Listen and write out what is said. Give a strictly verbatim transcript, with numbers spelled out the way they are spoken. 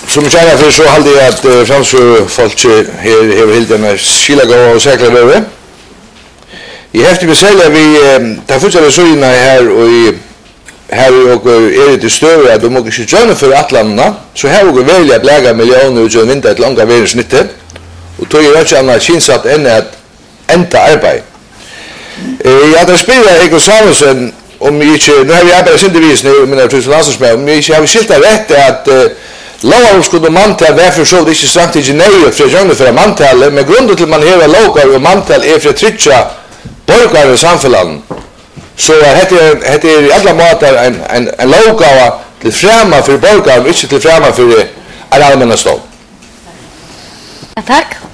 Som känner för så hade jag att uh, framså folk här har helt en skilagå och säkra över. I häfte vi sälja vi tar fortsätta söjna här och i här och är det större att de måste köra för Atlanterna så här och välja att lägga miljoner ut och vinta ett långa vägsnittet och tog ju inte annat kinsatt än att änta arbete. Eh jag hade spelat Eko Samuelsen om inte nu har vi arbetat syntevis nu med det tusenlassens med om jag har skilta rätt att Lavar skulle mantal därför så det är inte sagt i nej för jag för mantal med grund till man hela lokal och mantal är för trycka borgare i samhället. Så heter heter i alla matar en en en lokal till främma för borgare och inte till främma för allmänna stad. Ja, tack.